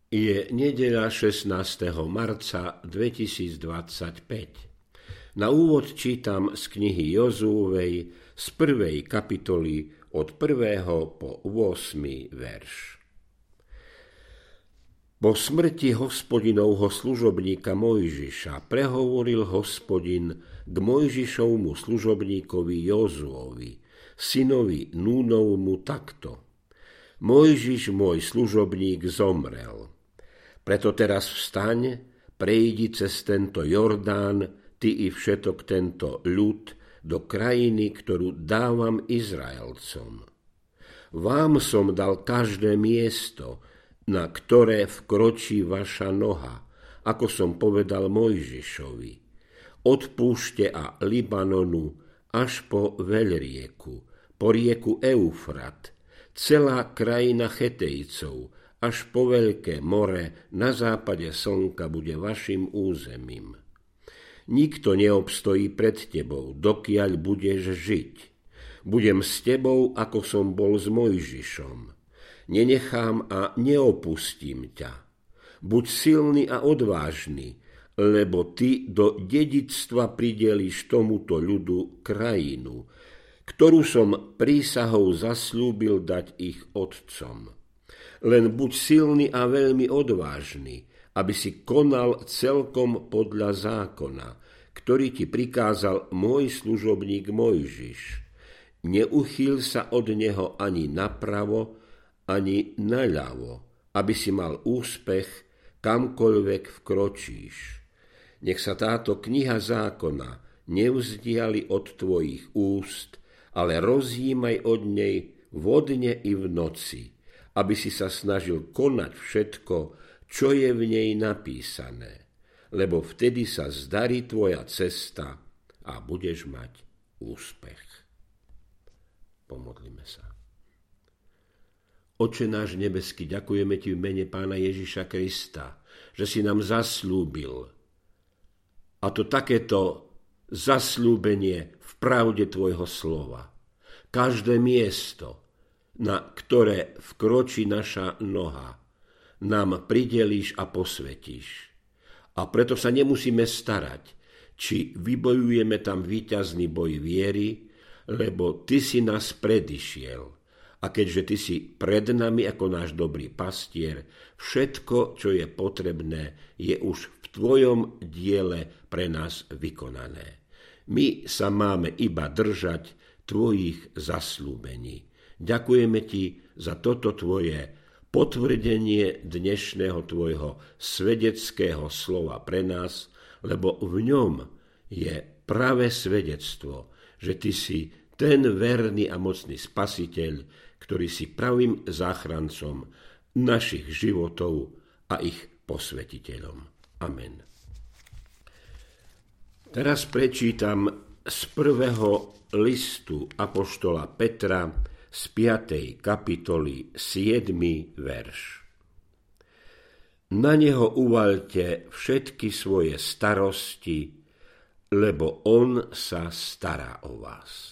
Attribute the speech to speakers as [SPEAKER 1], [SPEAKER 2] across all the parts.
[SPEAKER 1] Je nedeľa 16. marca 2025. Na úvod čítam z knihy Jozúovej z 1. kapitoly od 1. po 8. verš. Po smrti Hospodinovho služobníka Mojžiša prehovoril Hospodin k Mojžišovmu služobníkovi Jozúovi, synovi Núnovmu takto. Mojžiš, môj služobník, zomrel. Preto teraz vstaň, prejdi cez tento Jordán, ty i všetok tento ľud, do krajiny, ktorú dávam Izraelcom. Vám som dal každé miesto, na ktoré vkročí vaša noha, ako som povedal Mojžišovi. Od púšte a Libanonu až po veľrieku, po rieku Eufrat, celá krajina Chetejcov, až po veľké more na západe slnka bude vašim územím. Nikto neobstojí pred tebou, dokiaľ budeš žiť. Budem s tebou, ako som bol s Mojžišom. Nenechám a neopustím ťa. Buď silný a odvážny, lebo ty do dedičstva pridelíš tomuto ľudu krajinu, ktorú som prísahou zasľúbil dať ich otcom. Len buď silný a veľmi odvážny, aby si konal celkom podľa zákona, ktorý ti prikázal môj služobník Mojžiš. Neuchýl sa od neho ani napravo, ani naľavo, aby si mal úspech, kamkoľvek vkročíš. Nech sa táto kniha zákona nevzdiali od tvojich úst, ale rozjímaj od nej vodne i v noci, aby si sa snažil konať všetko, čo je v nej napísané, lebo vtedy sa zdarí tvoja cesta a budeš mať úspech. Pomodlíme sa. Oče náš nebeský, ďakujeme ti v mene Pána Ježiša Krista, že si nám zasľúbil. A to takéto zasľúbenie v pravde tvojho slova. Každé miesto, na ktoré vkročí naša noha, nám pridelíš a posvetíš. A preto sa nemusíme starať, či vybojujeme tam víťazný boj viery, lebo ty si nás predišiel. A keďže ty si pred nami ako náš dobrý pastier, všetko, čo je potrebné, je už v tvojom diele pre nás vykonané. My sa máme iba držať tvojich zasľúbení. Ďakujeme ti za toto tvoje potvrdenie dnešného tvojho svedeckého slova pre nás, lebo v ňom je pravé svedectvo, že ty si ten verný a mocný spasiteľ, ktorý si pravým záchrancom našich životov a ich posvetiteľom. Amen. Teraz prečítam z 1. listu apoštola Petra z 5. kapitoly 7. verš. Na neho uvaľte všetky svoje starosti, lebo on sa stará o vás.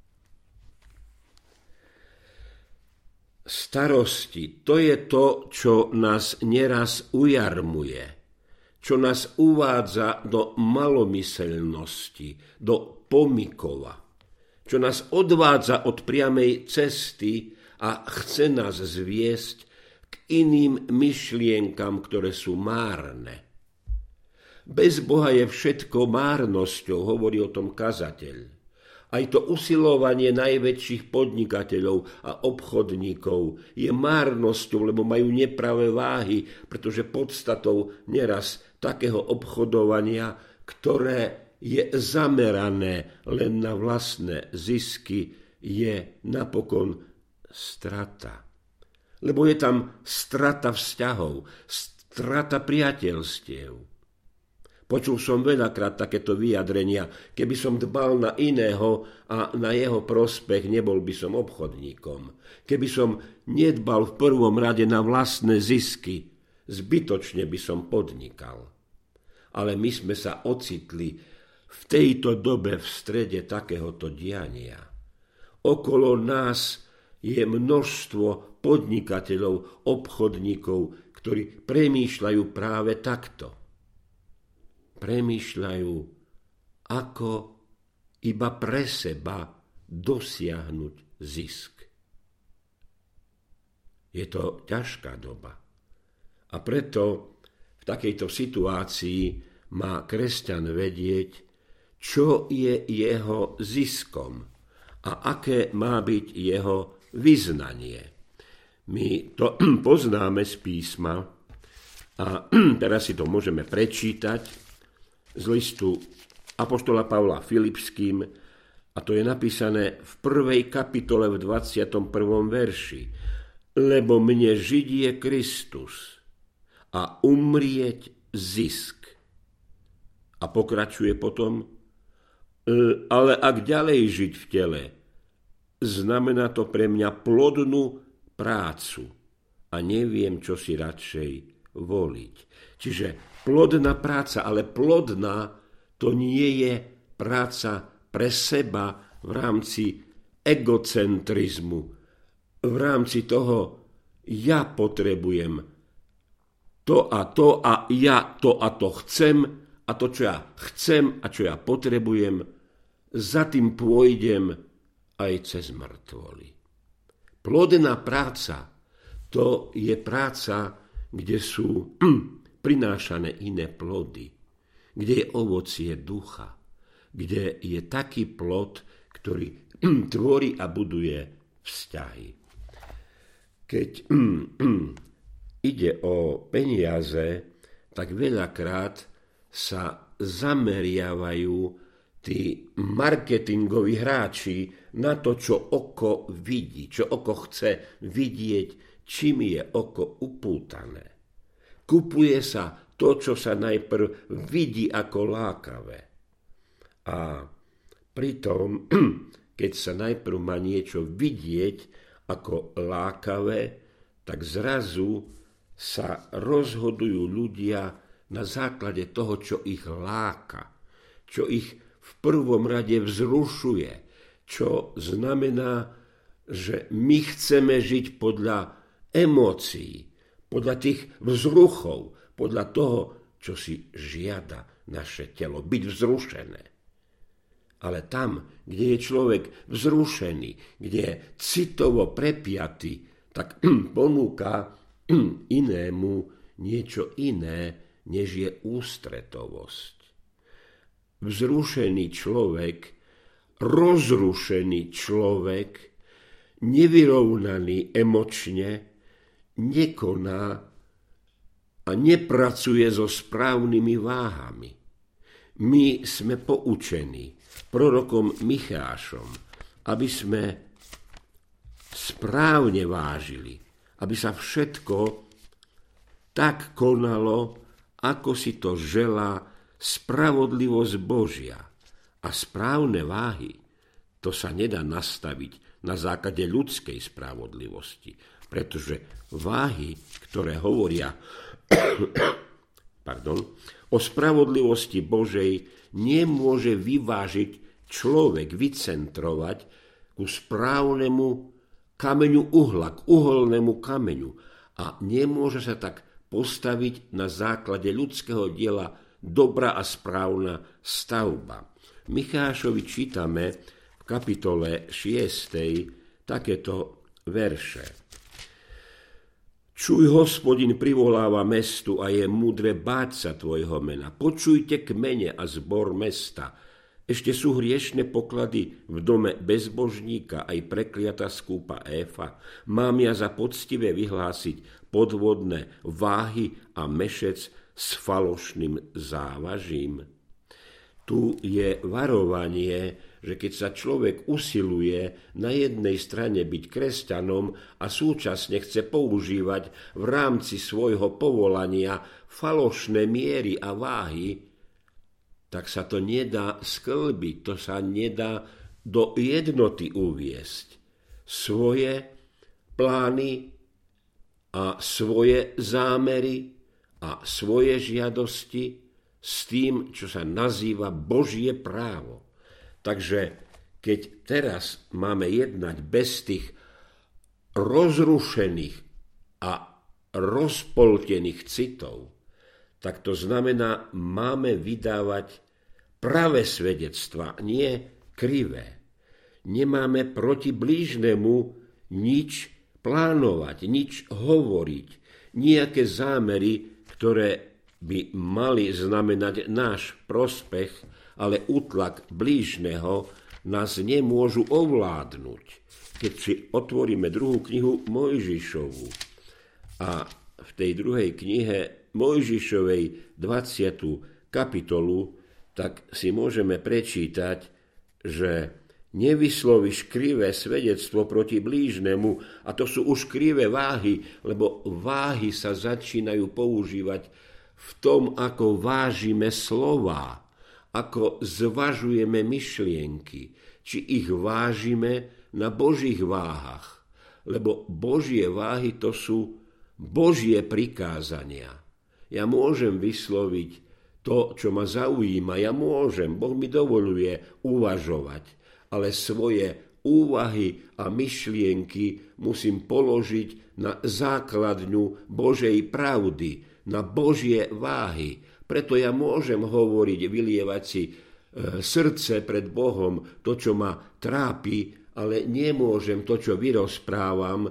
[SPEAKER 1] Starosti, to je to, čo nás neraz ujarmuje, čo nás uvádza do malomyselnosti, do pomykova, čo nás odvádza od priamej cesty a chce nás zviesť k iným myšlienkam, ktoré sú márne. Bez Boha je všetko márnosťou, hovorí o tom kazateľ. Aj to usilovanie najväčších podnikateľov a obchodníkov je márnosťou, lebo majú nepravé váhy, pretože podstatou neraz takého obchodovania, ktoré je zamerané len na vlastné zisky, je napokon strata. Lebo je tam strata vzťahov, strata priateľstiev. Počul som veľakrát takéto vyjadrenia, keby som dbal na iného a na jeho prospech, nebol by som obchodníkom. Keby som nedbal v prvom rade na vlastné zisky, zbytočne by som podnikal. Ale my sme sa ocitli v tejto dobe v strede takéhoto diania. Okolo nás je množstvo podnikateľov, obchodníkov, ktorí premýšľajú práve takto. Premýšľajú, ako iba pre seba dosiahnuť zisk. Je to ťažká doba. A preto v takejto situácii má kresťan vedieť, čo je jeho ziskom a aké má byť jeho vyznanie. My to poznáme z písma a teraz si to môžeme prečítať z listu apoštola Pavla Filipským, a to je napísané v 1. kapitole v 21. verši. Lebo mne žiť je Kristus a umrieť zisk. A pokračuje potom, ale ak ďalej žiť v tele, znamená to pre mňa plodnú prácu a neviem, čo si radšej voliť. Čiže plodná práca, ale plodná to nie je práca pre seba v rámci egocentrizmu, v rámci toho ja potrebujem to a ja to a to chcem a to, čo ja chcem a čo ja potrebujem, za tým pôjdem aj cez mŕtvoly. Plodná práca, to je práca, kde sú prinášané iné plody, kde je ovocie ducha, kde je taký plod, ktorý tvorí a buduje vzťahy. Keď ide o peniaze, tak veľakrát sa zameriavajú tí marketingoví hráči na to, čo oko vidí, čo oko chce vidieť, čím je oko upútané. Kupuje sa to, čo sa najprv vidí ako lákavé. A pritom, keď sa najprv má niečo vidieť ako lákavé, tak zrazu sa rozhodujú ľudia na základe toho, čo ich láka, čo ich v prvom rade vzrušuje, čo znamená, že my chceme žiť podľa emócií, podľa tých vzruchov, podľa toho, čo si žiada naše telo, byť vzrušené. Ale tam, kde je človek vzrušený, kde je citovo prepiatý, tak ponúka inému niečo iné, než je ústretovosť. Vzrušený človek, rozrušený človek, nevyrovnaný emočne, nekoná a nepracuje so správnymi váhami. My sme poučení prorokom Michášom, aby sme správne vážili, aby sa všetko tak konalo, ako si to želá spravodlivosť Božia. A správne váhy, to sa nedá nastaviť na základe ľudskej spravodlivosti, pretože váhy, ktoré hovoria o spravodlivosti Božej, nemôže vyvážiť človek, vycentrovať ku správnemu kameňu uhla, k uholnému kameňu. A nemôže sa tak postaviť na základe ľudského diela dobrá a správna stavba. V Michášovi čítame v kapitole 6. takéto verše. Čuj, Hospodin privoláva mestu a je múdre báť sa tvojho mena. Počujte kmene a zbor mesta. Ešte sú hriešne poklady v dome bezbožníka, aj prekliatá skúpa Éfa. Mám ja za poctivé vyhlásiť podvodné váhy a mešec s falošným závažím. Tu je varovanie, že keď sa človek usiluje na jednej strane byť kresťanom a súčasne chce používať v rámci svojho povolania falošné miery a váhy, tak sa to nedá sklbiť, to sa nedá do jednoty uviesť. Svoje plány a svoje zámery a svoje žiadosti s tým, čo sa nazýva Božie právo. Takže keď teraz máme jednať bez tých rozrušených a rozpoltených citov, tak to znamená, máme vydávať pravé svedectva, nie krivé. Nemáme proti blížnemu nič plánovať, nič hovoriť, nejaké zámery, ktoré by mali znamenať náš prospech, ale útlak blížneho nás nemôžu ovládnuť. Keď si otvoríme druhú knihu Mojžišovu a v tej druhej knihe Mojžišovej 20. kapitolu, tak si môžeme prečítať, že nevyslovíš krivé svedectvo proti blížnemu, a to sú už krivé váhy, lebo váhy sa začínajú používať v tom, ako vážime slová, ako zvažujeme myšlienky, či ich vážime na Božích váhach, lebo Božie váhy to sú Božie prikázania. Ja môžem vysloviť to, čo ma zaujíma, ja môžem, Boh mi dovoľuje uvažovať, ale svoje úvahy a myšlienky musím položiť na základňu Božej pravdy, na Božie váhy. Preto ja môžem hovoriť, vylievať si srdce pred Bohom, to, čo ma trápi, ale nemôžem to, čo vyrozprávam,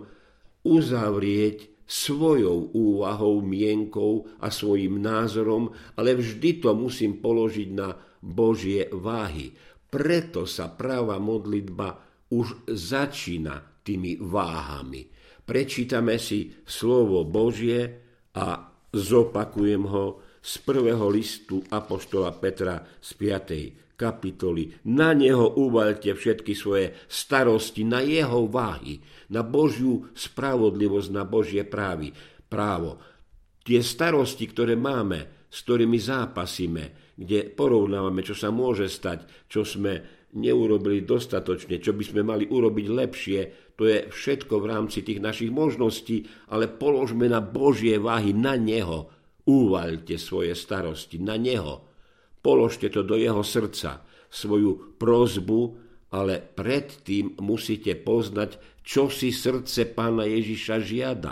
[SPEAKER 1] uzavrieť svojou úvahou, mienkou a svojím názorom, ale vždy to musím položiť na Božie váhy. Preto sa práva modlitba už začína tými váhami. Prečítame si slovo Božie a zopakujem ho z prvého listu apoštola Petra z 5. kapitoly. Na neho uvaľte všetky svoje starosti, na jeho váhy, na Božiu spravodlivosť, na Božie právo. Tie starosti, ktoré máme, s ktorými zápasíme, kde porovnávame, čo sa môže stať, čo sme neurobili dostatočne, čo by sme mali urobiť lepšie, to je všetko v rámci tých našich možností, ale položme na Božie váhy, na neho. Uvaľte svoje starosti, na neho. Položte to do jeho srdca, svoju prosbu, ale predtým musíte poznať, čo si srdce Pána Ježiša žiada.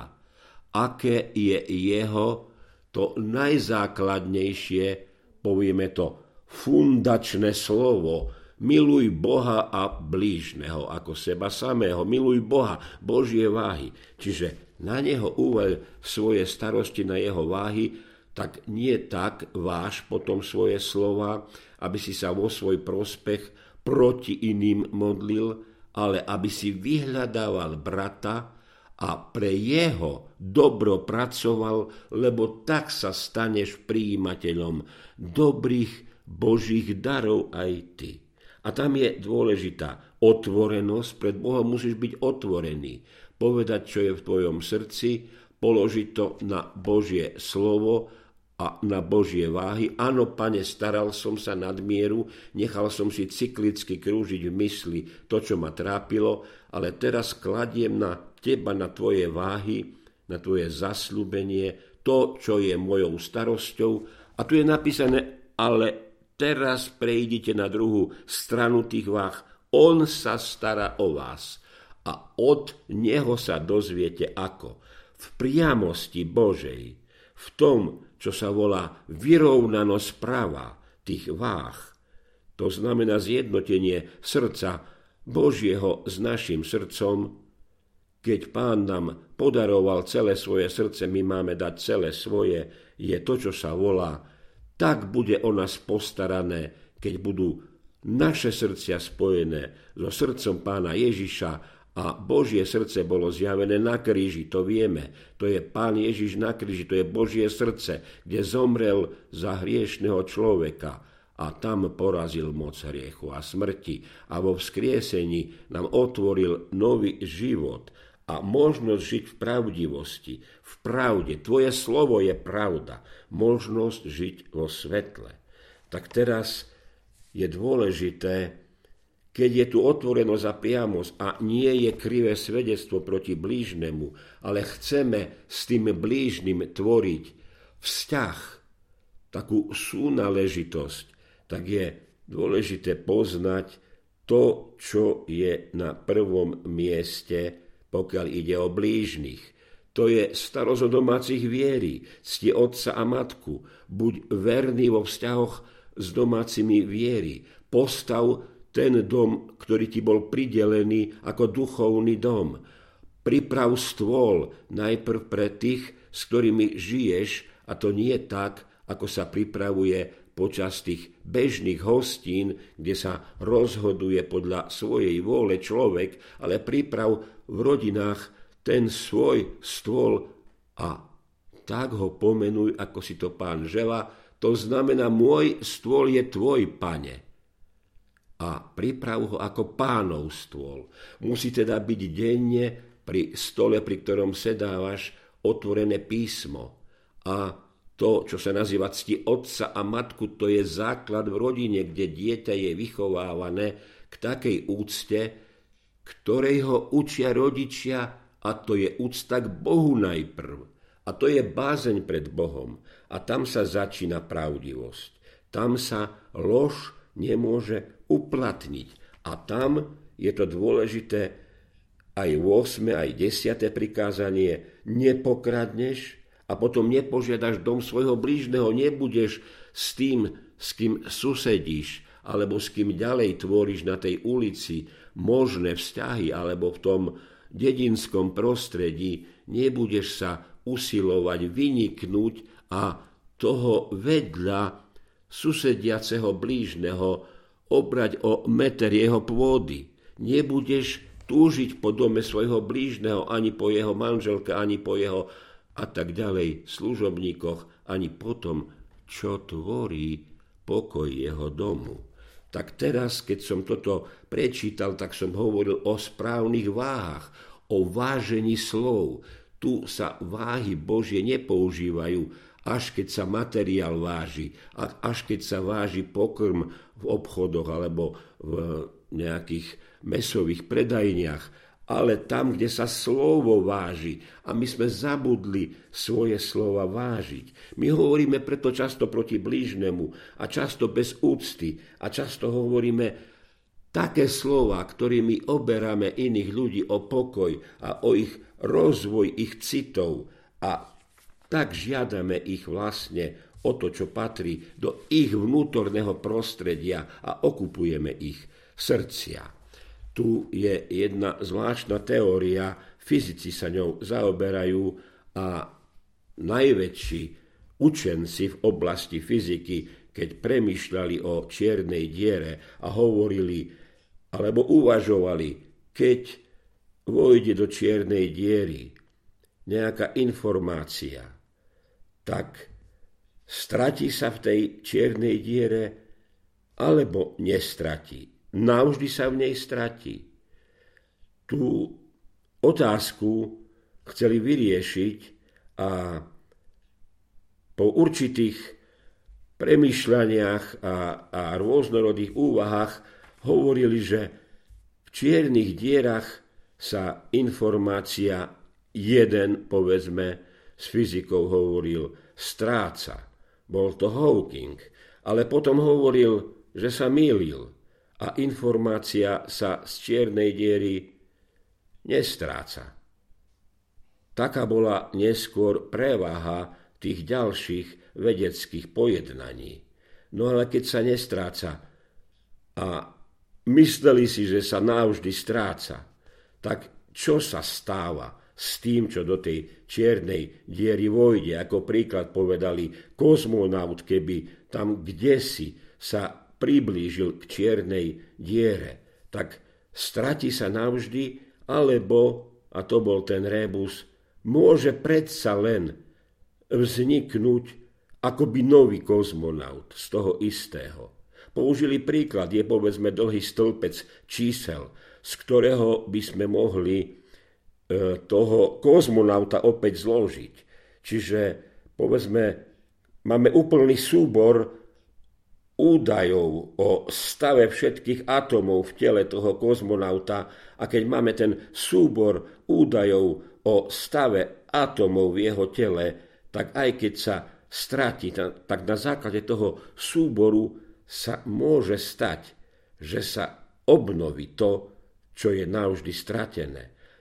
[SPEAKER 1] Aké je jeho to najzákladnejšie, povieme to, fundačné slovo. Miluj Boha a blížneho ako seba samého. Miluj Boha, Božie váhy. Čiže na neho uvaľ svoje starosti, na jeho váhy, tak nie tak váž potom svoje slova, aby si sa vo svoj prospech proti iným modlil, ale aby si vyhľadával brata a pre jeho dobro pracoval, lebo tak sa staneš prijímateľom dobrých Božích darov aj ty. A tam je dôležitá otvorenosť, pred Bohom musíš byť otvorený, povedať, čo je v tvojom srdci, položiť to na Božie slovo a na Božie váhy. Áno, Pane, staral som sa nadmieru, nechal som si cyklicky krúžiť v mysli to, čo ma trápilo, ale teraz kladiem na teba, na tvoje váhy, na tvoje zasľúbenie, to, čo je mojou starosťou. A tu je napísané, ale teraz prejdite na druhú stranu tých váh. On sa stará o vás a od neho sa dozviete ako. V priamosti Božej, v tom, čo sa volá vyrovnanosť práva tých váh. To znamená zjednotenie srdca Božieho s našim srdcom. Keď Pán nám podaroval celé svoje srdce, my máme dať celé svoje, je to, čo sa volá, tak bude o nás postarané, keď budú naše srdcia spojené so srdcom Pána Ježiša. A Božie srdce bolo zjavené na kríži, to vieme. To je Pán Ježiš na kríži, to je Božie srdce, kde zomrel za hriešného človeka a tam porazil moc hriechu a smrti. A vo vzkriesení nám otvoril nový život a možnosť žiť v pravdivosti, v pravde. Tvoje slovo je pravda, možnosť žiť vo svetle. Tak teraz je dôležité, keď je tu otvorenosť a priamosť a nie je krivé svedectvo proti blížnemu, ale chceme s tým blížnym tvoriť vzťah, takú súnáležitosť, tak je dôležité poznať to, čo je na prvom mieste, pokiaľ ide o blížnych. To je starosť o domácich viery, cti otca a matku. Buď verný vo vzťahoch s domácimi viery. Postav ten dom, ktorý ti bol pridelený ako duchovný dom. Priprav stôl najprv pre tých, s ktorými žiješ, a to nie tak, ako sa pripravuje počas tých bežných hostín, kde sa rozhoduje podľa svojej vôle človek, ale priprav v rodinách ten svoj stôl a tak ho pomenuj, ako si to Pán želá. To znamená, môj stôl je tvoj, Pane. A priprav ho ako Pánov stôl. Musí teda byť denne pri stole, pri ktorom sedávaš, otvorené písmo. A to, čo sa nazýva cti otca a matku, to je základ v rodine, kde dieťa je vychovávané k takej úcte, ktorej ho učia rodičia, a to je úcta k Bohu najprv. A to je bázeň pred Bohom. A tam sa začína pravdivosť. Tam sa lož nemôže uplatniť. A tam je to dôležité aj 8. aj 10. prikázanie. Nepokradneš a potom nepožiadaš dom svojho blížneho. Nebudeš s tým, s kým susedíš, alebo s kým ďalej tvoríš na tej ulici možné vzťahy, alebo v tom dedinskom prostredí, nebudeš sa usilovať vyniknúť a toho vedľa susediaceho blížneho obrať o meter jeho pôdy. Nebudeš túžiť po dome svojho blížneho, ani po jeho manželke, ani po jeho a tak ďalej služobníkoch, ani po tom, čo tvorí pokoj jeho domu. Tak teraz, keď som toto prečítal, tak som hovoril o správnych váhach, o vážení slov. Tu sa váhy Božie nepoužívajú, až keď sa materiál váži, až keď sa váži pokrm v obchodoch alebo v nejakých mäsových predajniach, ale tam, kde sa slovo váži. A my sme zabudli svoje slova vážiť. My hovoríme preto často proti blížnemu a často bez úcty a často hovoríme také slova, ktorými oberáme iných ľudí o pokoj a o ich rozvoj ich citov a tak žiadame ich vlastne o to, čo patrí do ich vnútorného prostredia a okupujeme ich srdcia. Tu je jedna zvláštna teória, fyzici sa ňou zaoberajú a najväčší učenci v oblasti fyziky, keď premýšľali o čiernej diere a hovorili alebo uvažovali, keď vojde do čiernej diery nejaká informácia, tak stratí sa v tej čiernej diere alebo nestratí. Navždy sa v nej stratí. Tú otázku chceli vyriešiť a po určitých premýšľaniach a rôznorodých úvahách hovorili, že v čiernych dierach sa informácia povedzme, s fyzikou hovoril, stráca. Bol to Hawking, ale potom hovoril, že sa mýlil. A informácia sa z čiernej diery nestráca. Taká bola neskôr prevaha tých ďalších vedeckých pojednaní. No ale keď sa nestráca a mysleli si, že sa navždy stráca, tak čo sa stáva s tým, čo do tej čiernej diery vojde? Ako príklad povedali, kozmonaut, keby tam kdesi sa priblížil k čiernej diere, tak stratí sa navždy, alebo, a to bol ten rébus, môže predsa len vzniknúť akoby nový kozmonaut z toho istého. Použili príklad, je povedzme dlhý stĺpec čísel, z ktorého by sme mohli toho kozmonauta opäť zložiť. Čiže povedzme, máme úplný súbor údajov o stave všetkých atómov v tele toho kozmonauta a keď máme ten súbor údajov o stave atómov v jeho tele, tak aj keď sa stratí, tak na základe toho súboru sa môže stať, že sa obnoví to, čo je navždy stratené.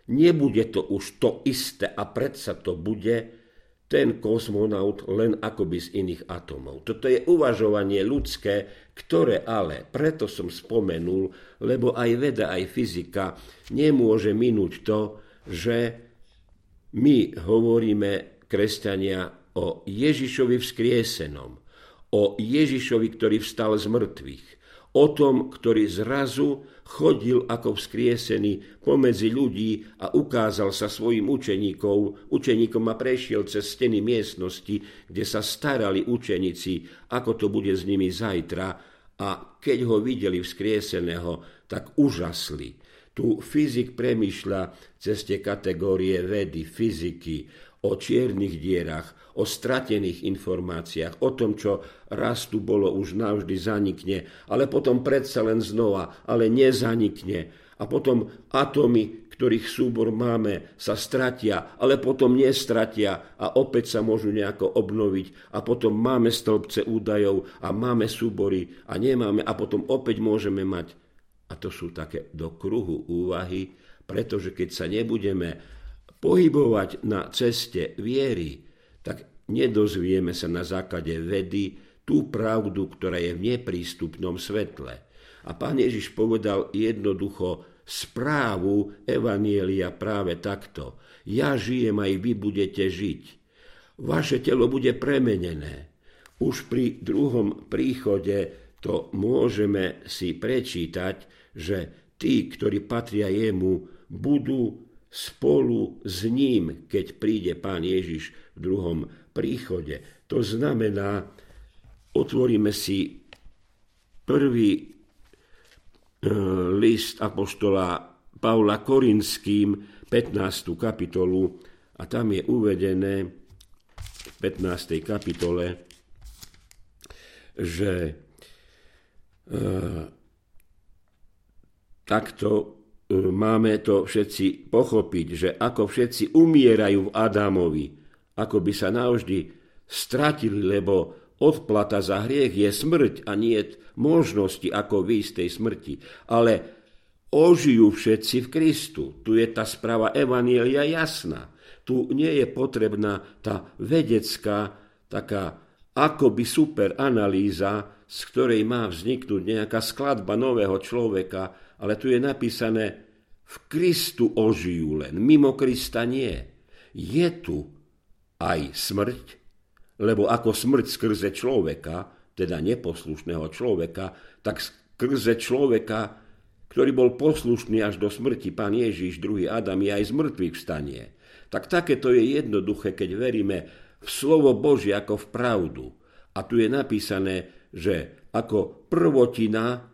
[SPEAKER 1] nebude to už to isté a predsa to bude ten kozmonaut len akoby z iných atómov. Toto je uvažovanie ľudské, ktoré ale, preto som spomenul, lebo aj veda, aj fyzika nemôže minúť to, že my hovoríme, kresťania, o Ježišovi vzkriesenom, o Ježišovi, ktorý vstal z mŕtvych, o tom, ktorý zrazu chodil ako vzkriesený pomedzi ľudí a ukázal sa svojim učeníkom a prešiel cez steny miestnosti, kde sa starali učeníci, ako to bude s nimi zajtra, a keď ho videli vzkrieseného, tak úžasli. Tu fyzik premýšľa cez tie kategórie vedy, fyziky, o čiernych dierach, o stratených informáciách, o tom, čo raz tu bolo, už navždy zanikne, ale potom predsa len znova, ale nezanikne. A potom atómy, ktorých súbor máme, sa stratia, ale potom nestratia a opäť sa môžu nejako obnoviť. A potom máme stĺpce údajov a máme súbory a nemáme a potom opäť môžeme mať. A to sú také do kruhu úvahy, pretože keď sa nebudeme pohybovať na ceste viery, tak nedozvieme sa na základe vedy tú pravdu, ktorá je v neprístupnom svetle. A Pán Ježiš povedal jednoducho správu evanjelia práve takto. Ja žijem, aj vy budete žiť. Vaše telo bude premenené. Už pri druhom príchode to môžeme si prečítať, že tí, ktorí patria jemu, budú spolu s ním, keď príde Pán Ježiš v druhom príchode. To znamená, otvoríme si prvý list apoštola Pavla Korinským, 15. kapitolu, a tam je uvedené v 15. kapitole, že takto máme to všetci pochopiť, že ako všetci umierajú v Adamovi, ako by sa navždy stratili, lebo odplata za hriech je smrť a nie možnosti, ako výjsť z tej smrti. Ale ožijú všetci v Kristu. Tu je tá správa evanjelia jasná. Tu nie je potrebná tá vedecká, taká akoby super analýza, z ktorej má vzniknúť nejaká skladba nového človeka, ale tu je napísané, v Kristu ožijú len, mimo Krista nie. Je tu aj smrť, lebo ako smrť skrze človeka, teda neposlušného človeka, tak skrze človeka, ktorý bol poslušný až do smrti, Pán Ježiš, druhý Adam, je aj z mŕtvych vstanie. Tak takéto je jednoduché, keď veríme v slovo Božie ako v pravdu. A tu je napísané, že ako prvotina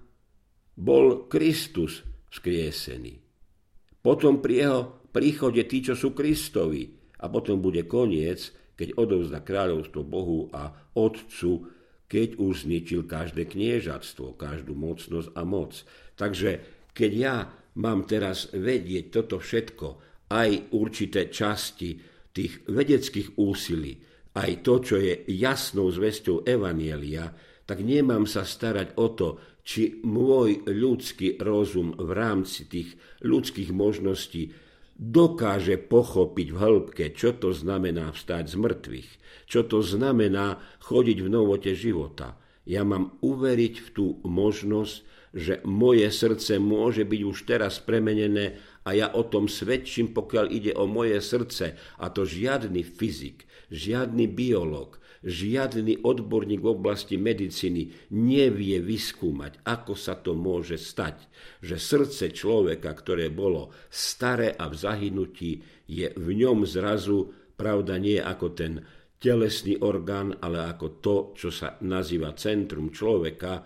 [SPEAKER 1] bol Kristus vzkriesený. Potom pri jeho príchode tí, čo sú Kristovi. A potom bude koniec, keď odovzdá kráľovstvo Bohu a Otcu, keď už zničil každé kniežatstvo, každú mocnosť a moc. Takže keď ja mám teraz vedieť toto všetko, aj určité časti tých vedeckých úsilí, aj to, čo je jasnou zvesťou evanjelia, tak nemám sa starať o to, či môj ľudský rozum v rámci tých ľudských možností dokáže pochopiť v hĺbke, čo to znamená vstať z mŕtvych, čo to znamená chodiť v novote života. Ja mám uveriť v tú možnosť, že moje srdce môže byť už teraz premenené a ja o tom svedčím, pokiaľ ide o moje srdce. A to žiadny fyzik, žiadny biológ, žiadny odborník v oblasti medicíny nevie vyskúmať, ako sa to môže stať, že srdce človeka, ktoré bolo staré a v zahynutí, je v ňom zrazu, pravda, nie ako ten telesný orgán, ale ako to, čo sa nazýva centrum človeka,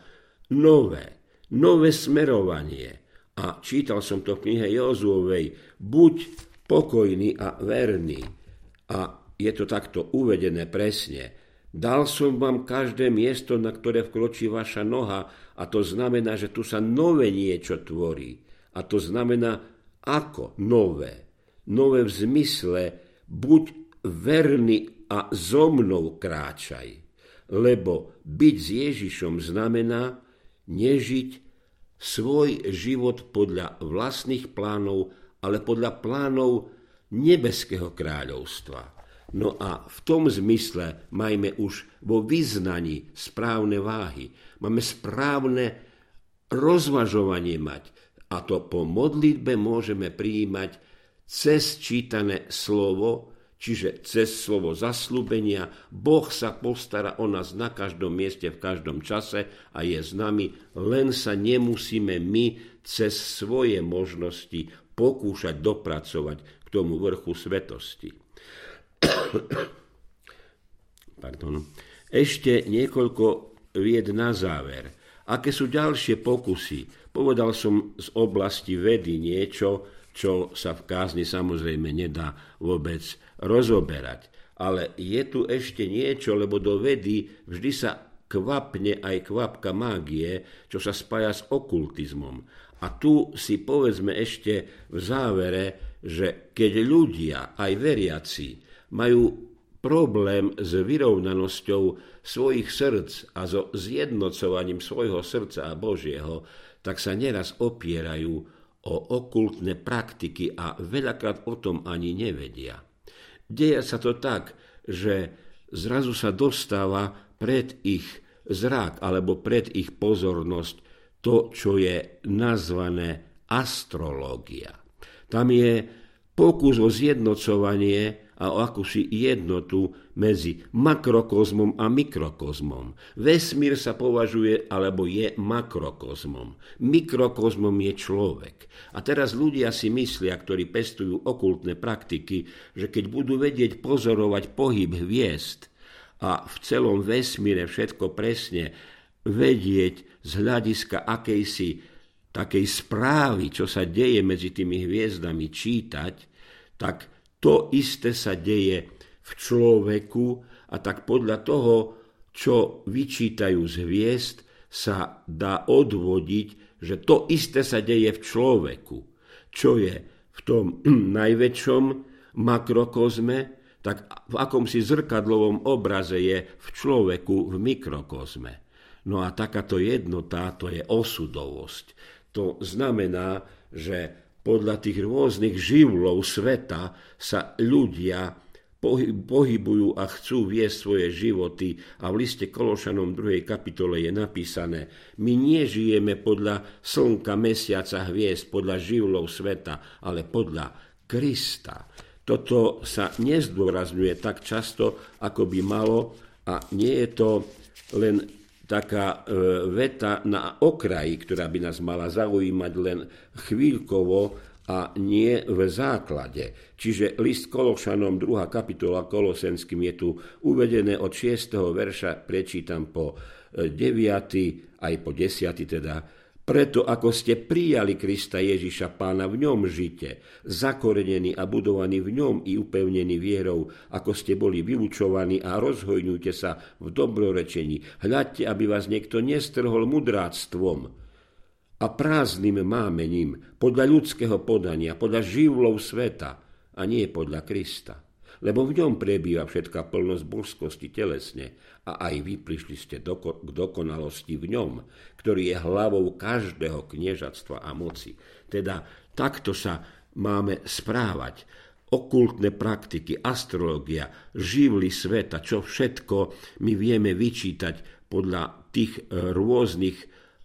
[SPEAKER 1] nové smerovanie. A čítal som to v knihe Jozuovej, buď pokojný a verný. A je to takto uvedené presne. Dal som vám každé miesto, na ktoré vkročí vaša noha, a to znamená, že tu sa nové niečo tvorí. A to znamená, ako nové? Nové v zmysle, buď verný a so mnou kráčaj. Lebo byť s Ježišom znamená nežiť svoj život podľa vlastných plánov ale podľa plánov nebeského kráľovstva. No a v tom zmysle majme už vo vyznaní správne váhy. Máme správne rozvažovanie mať. A to po modlitbe môžeme prijímať cez čítané slovo, čiže cez slovo zasľúbenia. Boh sa postará o nás na každom mieste, v každom čase a je s nami, len sa nemusíme my cez svoje možnosti pokúšať dopracovať k tomu vrchu svetosti. Pardon. Ešte niekoľko vied na záver. Aké sú ďalšie pokusy? Povedal som z oblasti vedy niečo, čo sa v kázni samozrejme nedá vôbec rozoberať. Ale je tu ešte niečo, lebo do vedy vždy sa kvapne aj kvapka mágie, čo sa spája s okultizmom. A tu si povedzme ešte v závere, že keď ľudia, aj veriaci, majú problém s vyrovnanosťou svojich srdc a so zjednocovaním svojho srdca a Božieho, tak sa neraz opierajú o okultné praktiky a veľakrát o tom ani nevedia. Deje sa to tak, že zrazu sa dostáva pred ich zrak alebo pred ich pozornosť to, čo je nazvané astrológia. Tam je pokus o zjednocovanie a o akúsi jednotu medzi makrokozmom a mikrokozmom. Vesmír sa považuje, alebo je makrokozmom. Mikrokozmom je človek. A teraz ľudia si myslia, ktorí pestujú okultné praktiky, že keď budú vedieť pozorovať pohyb hviezd a v celom vesmíre všetko presne vedieť z hľadiska akejsi takej správy, čo sa deje medzi tými hviezdami, čítať, tak to isté sa deje v človeku a tak podľa toho, čo vyčítajú z hviezd, sa dá odvodiť, že to isté sa deje v človeku. Čo je v tom najväčšom makrokozme, tak v akomsi zrkadlovom obraze je v človeku v mikrokozme. No a takáto jednota, to je osudovosť. To znamená, že podľa tých rôznych živlov sveta sa ľudia pohybujú a chcú viesť svoje životy a v liste Kološanom 2. kapitole je napísané: my nežijeme podľa slnka, mesiaca, hviezd, podľa živlov sveta, ale podľa Krista. Toto sa nezdôrazňuje tak často, ako by malo, a nie je to len taká veta na okraji, ktorá by nás mala zaujímať len chvíľkovo a nie v základe. Čiže list Kološanom 2. kapitola Kolosenským je tu uvedené od 6. verša, prečítam po 9. aj po 10. teda. Preto, ako ste prijali Krista Ježiša Pána, v ňom žite, zakorenení a budovaní v ňom i upevnení vierou, ako ste boli vyučovaní, a rozhojňujte sa v dobrorečení. Hľadte, aby vás niekto nestrhol mudráctvom a prázdnym mámením, podľa ľudského podania, podľa živlov sveta, a nie podľa Krista. Lebo v ňom prebýva všetká plnosť božskosti telesne, a aj vy prišli ste k dokonalosti v ňom, ktorý je hlavou každého kniežatstva a moci. Teda takto sa máme správať. Okultné praktiky, astrológia, živly sveta, čo všetko my vieme vyčítať podľa tých rôznych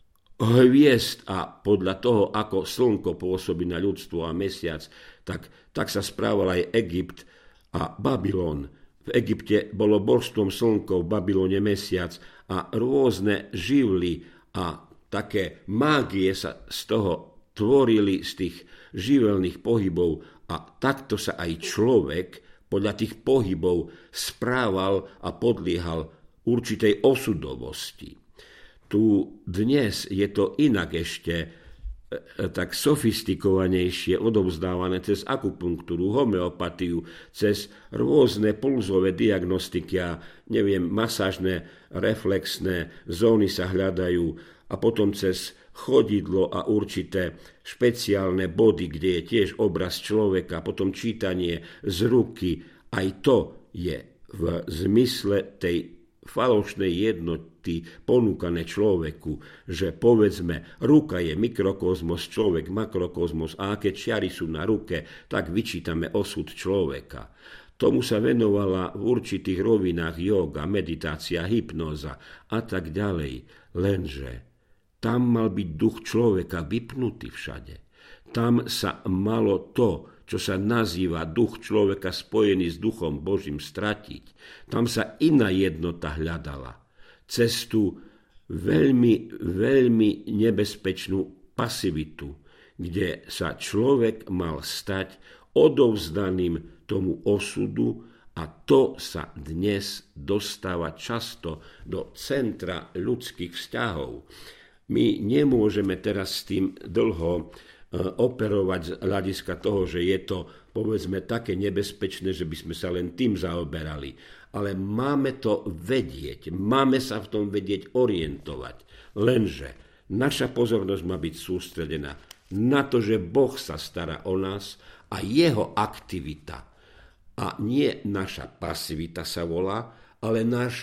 [SPEAKER 1] hviezd a podľa toho, ako slnko pôsobí na ľudstvo a mesiac, tak sa správal aj Egypt a Babylon. V Egypte bolo božstvom slnko, v Babylone mesiac a rôzne živly a také mágie sa z toho tvorili, z tých živelných pohybov, a takto sa aj človek podľa tých pohybov správal a podliehal určitej osudovosti. Tu dnes je to inak ešte tak sofistikovanejšie odovzdávané cez akupunktúru, homeopatiu, cez rôzne pulzové diagnostiky a masážne reflexné zóny sa hľadajú, a potom cez chodidlo a určité špeciálne body, kde je tiež obraz človeka, potom čítanie z ruky. Aj to je v zmysle tej falošnej jednoty ponúkané človeku, že povedzme, ruka je mikrokozmos, človek makrokozmos a aké čiary sú na ruke, tak vyčítame osud človeka. Tomu sa venovala v určitých rovinách jóga, meditácia, hypnóza a tak ďalej. Lenže tam mal byť duch človeka vypnutý všade. Tam sa malo to, čo sa nazýva duch človeka spojený s duchom Božím, stratiť. Tam sa iná jednota hľadala. Cez tú veľmi, veľmi nebezpečnú pasivitu, kde sa človek mal stať odovzdaným tomu osudu, a to sa dnes dostáva často do centra ľudských vzťahov. My nemôžeme teraz s tým dlho operovať z hľadiska toho, že je to, povedzme, také nebezpečné, že by sme sa len tým zaoberali. Ale máme to vedieť, máme sa v tom vedieť orientovať. Lenže naša pozornosť má byť sústredená na to, že Boh sa stará o nás a jeho aktivita. A nie naša pasivita sa volá, ale náš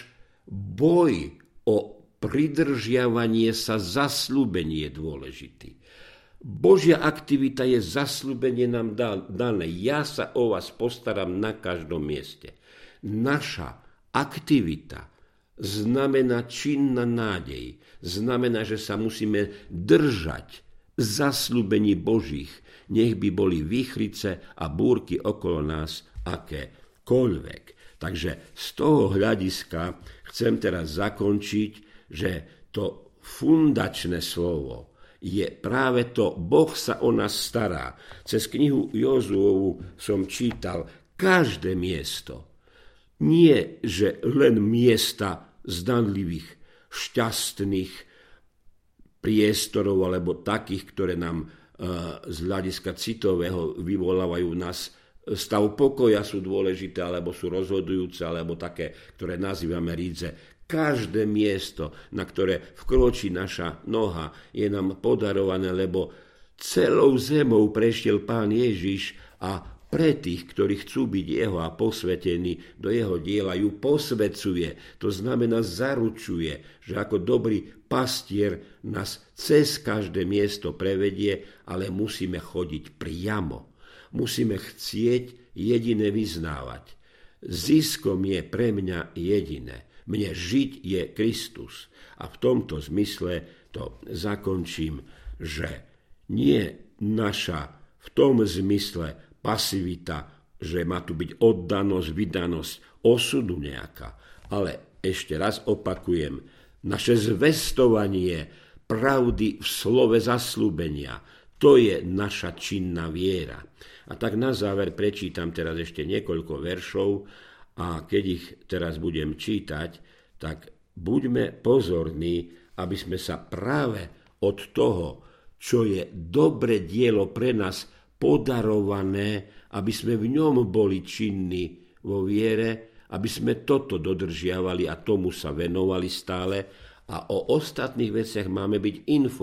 [SPEAKER 1] boj o pridržiavanie sa zasľúbenie je dôležitý. Božia aktivita je zasľúbenie nám dané. Ja sa o vás postaram na každom mieste. Naša aktivita znamená činná nádej. Znamená, že sa musíme držať zasľúbení Božích. Nech by boli výchrice a búrky okolo nás akékoľvek. Takže z toho hľadiska chcem teraz zakončiť, že to fundačné slovo je práve to, Boh sa o nás stará. Cez knihu Jozuovu som čítal každé miesto. Nie, že len miesta zdanlivých, šťastných priestorov, alebo takých, ktoré nám z hľadiska citového vyvolávajú nás stav pokoja, sú dôležité, alebo sú rozhodujúce, alebo také, ktoré nazývame rídze. Každé miesto, na ktoré vkročí naša noha, je nám podarované, lebo celou zemou prešiel Pán Ježiš a pre tých, ktorí chcú byť jeho a posvetení do jeho diela, ju posvecuje. To znamená zaručuje, že ako dobrý pastier nás cez každé miesto prevedie, ale musíme chodiť priamo. Musíme chcieť jediné vyznávať. Ziskom je pre mňa jediné. Mne žiť je Kristus. A v tomto zmysle to zakončím, že nie naša v tom zmysle pasivita, že má tu byť oddanosť, vydanosť osudu nejaká. Ale ešte raz opakujem, naše zvestovanie pravdy v slove zasľúbenia, to je naša činná viera. A tak na záver prečítam teraz ešte niekoľko veršov, a keď ich teraz budem čítať, tak buďme pozorní, aby sme sa práve od toho, čo je dobre dielo pre nás podarované, aby sme v ňom boli činní vo viere, aby sme toto dodržiavali a tomu sa venovali stále, a o ostatných veciach máme byť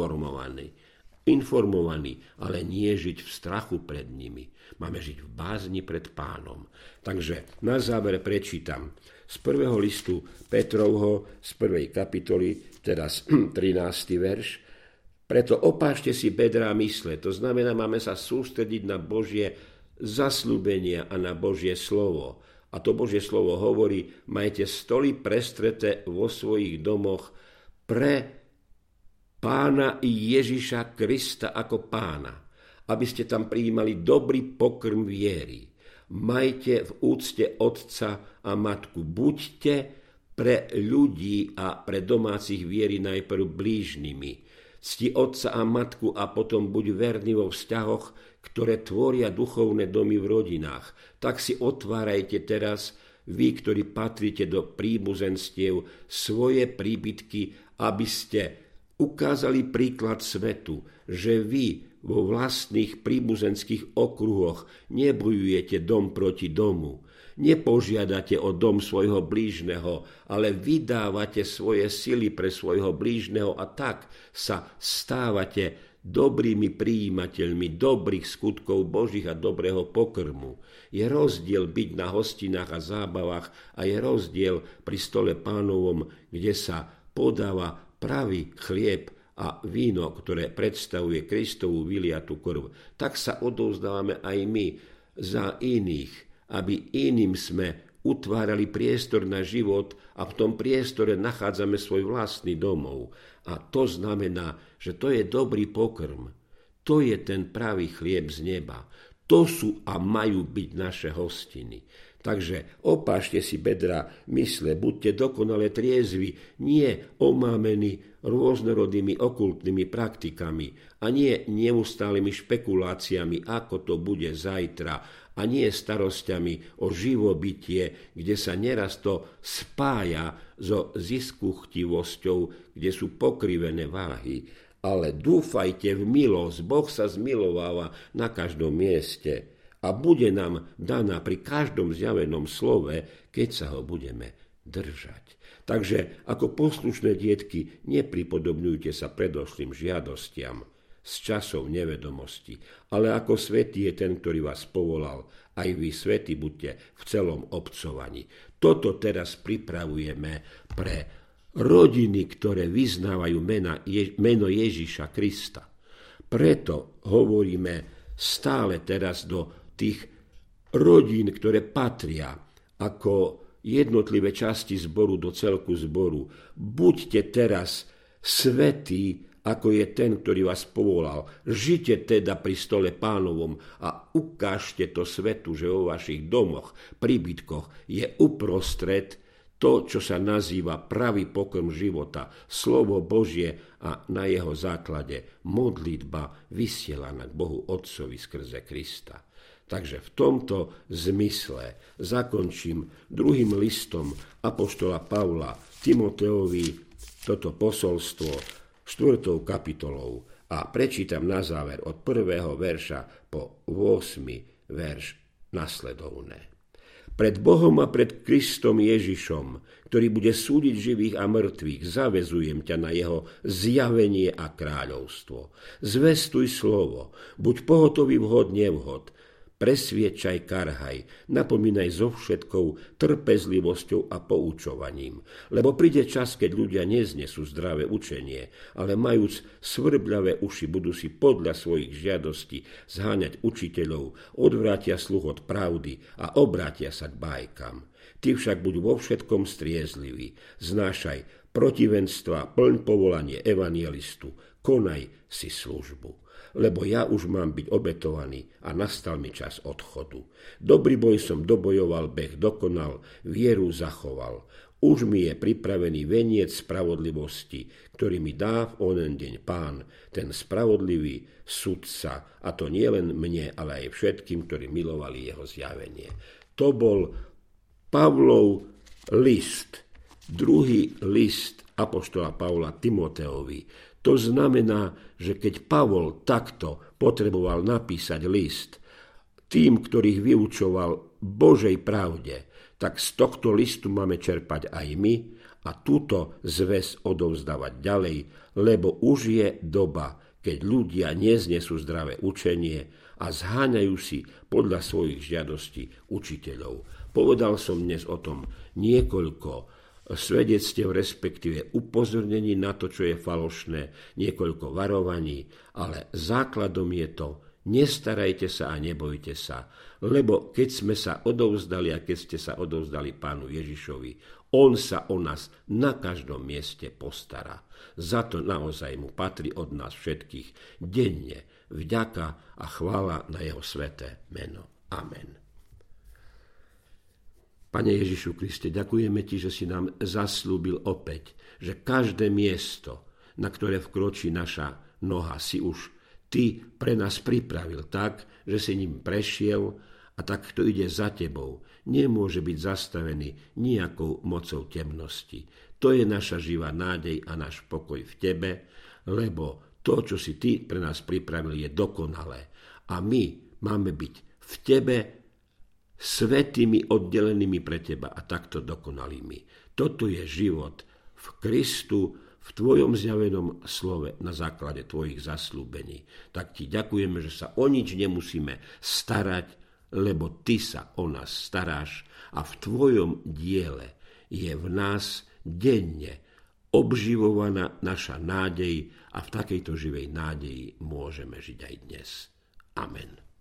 [SPEAKER 1] informovaní, ale nie žiť v strachu pred nimi. Máme žiť v bázni pred Pánom. Takže na záver prečítam z 1. listu Petrovho, z 1. kapitoly, teraz 13. verš. Preto opášte si bedrá mysle. To znamená, máme sa sústrediť na Božie zasľúbenia a na Božie slovo. A to Božie slovo hovorí, majte stoly prestreté vo svojich domoch pre Pána Ježiša Krista ako Pána, aby ste tam prijímali dobrý pokrm viery. Majte v úcte otca a matku. Buďte pre ľudí a pre domácich viery najprv blížnymi. Cti otca a matku a potom buď verný vo vzťahoch, ktoré tvoria duchovné domy v rodinách. Tak si otvárajte teraz, vy, ktorí patríte do príbuzenstiev, svoje príbytky, aby ste ukázali príklad svetu, že vy vo vlastných príbuzenských okruhoch nebojujete dom proti domu. Nepožiadate o dom svojho blížneho, ale vydávate svoje sily pre svojho blížneho a tak sa stávate dobrými prijímateľmi dobrých skutkov Božích a dobrého pokrmu. Je rozdiel byť na hostinách a zábavách a je rozdiel pri stole Pánovom, kde sa podáva pravý chlieb a víno, ktoré predstavuje Kristovú vyliatú krv. Tak sa odovzdávame aj my za iných, aby iným sme utvárali priestor na život a v tom priestore nachádzame svoj vlastný domov. A to znamená, že to je dobrý pokrm. To je ten pravý chlieb z neba. To sú a majú byť naše hostiny. Takže opášte si bedra mysle, buďte dokonale triezvi, nie omámení rôznorodými okultnými praktikami a nie neustálými špekuláciami, ako to bude zajtra, a nie starosťami o živobytie, kde sa neraz to spája so ziskuchtivosťou, kde sú pokrivené váhy. Ale dúfajte v milosť, Boh sa zmilováva na každom mieste a bude nám daná pri každom zjavenom slove, keď sa ho budeme držať. Takže ako poslušné dietky, nepripodobňujte sa predošlým žiadostiam z časov nevedomosti, ale ako svätý je ten, ktorý vás povolal, aj vy svätí buďte v celom obcovaní. Toto teraz pripravujeme pre rodiny, ktoré vyznávajú meno Ježiša Krista. Preto hovoríme stále teraz do tých rodín, ktoré patria ako jednotlivé časti zboru do celku zboru. Buďte teraz svätí, ako je ten, ktorý vás povolal. Žite teda pri stole Pánovom a ukážte to svetu, že vo vašich domoch, príbytkoch je uprostred to, čo sa nazýva pravý pokrm života, slovo Božie a na jeho základe modlitba vysielaná k Bohu Otcovi skrze Krista. Takže v tomto zmysle zakončím druhým listom apoštola Pavla Timoteovi toto posolstvo 4. kapitolou a prečítam na záver od 1. verša po 8. verš nasledovné. Pred Bohom a pred Kristom Ježišom, ktorý bude súdiť živých a mŕtvych, zavezujem ťa na jeho zjavenie a kráľovstvo. Zvestuj slovo, buď pohotový vhod nevhod, presviedčaj, karhaj, napomínaj so všetkou trpezlivosťou a poučovaním. Lebo príde čas, keď ľudia neznesú zdravé učenie, ale majúc svrbľavé uši, budú si podľa svojich žiadostí zháňať učiteľov, odvrátia sluch od pravdy a obrátia sa k bájkam. Ty však buď vo všetkom striezlivý, znášaj protivenstva, plň povolanie evangelistu, konaj si službu. Lebo ja už mám byť obetovaný a nastal mi čas odchodu. Dobrý boj som dobojoval, beh dokonal, vieru zachoval. Už mi je pripravený veniec spravodlivosti, ktorý mi dá v onen deň Pán, ten spravodlivý sudca, a to nie len mne, ale aj všetkým, ktorí milovali jeho zjavenie. To bol Pavlov list, druhý list apoštola Pavla Timoteovi. To znamená, že keď Pavol takto potreboval napísať list tým, ktorých vyučoval Božej pravde, tak z tohto listu máme čerpať aj my a túto zväz odovzdávať ďalej, lebo už je doba, keď ľudia neznesú zdravé učenie a zháňajú si podľa svojich žiadostí učiteľov. Povedal som dnes o tom niekoľko svedectiev, respektíve upozornení na to, čo je falošné, niekoľko varovaní, ale základom je to: nestarajte sa a nebojte sa, lebo keď sme sa odovzdali a keď ste sa odovzdali Pánu Ježišovi, on sa o nás na každom mieste postará. Za to naozaj mu patrí od nás všetkých denne vďaka a chvála na jeho sväté meno. Amen. Pane Ježišu Kriste, ďakujeme Ti, že si nám zaslúbil opäť, že každé miesto, na ktoré vkročí naša noha, si už Ty pre nás pripravil tak, že si ním prešiel a tak, kto ide za Tebou, nemôže byť zastavený nejakou mocou temnosti. To je naša živá nádej a náš pokoj v Tebe, lebo to, čo si Ty pre nás pripravil, je dokonalé. A my máme byť v Tebe svätými, oddelenými pre Teba a takto dokonalými. Toto je život v Kristu, v v tvojom zjavenom slove na základe tvojich zasľúbení. Tak ti ďakujeme, že sa o nič nemusíme starať, lebo ty sa o nás staráš a v tvojom diele je v nás denne obživovaná naša nádej a v takejto živej nádeji môžeme žiť aj dnes. Amen.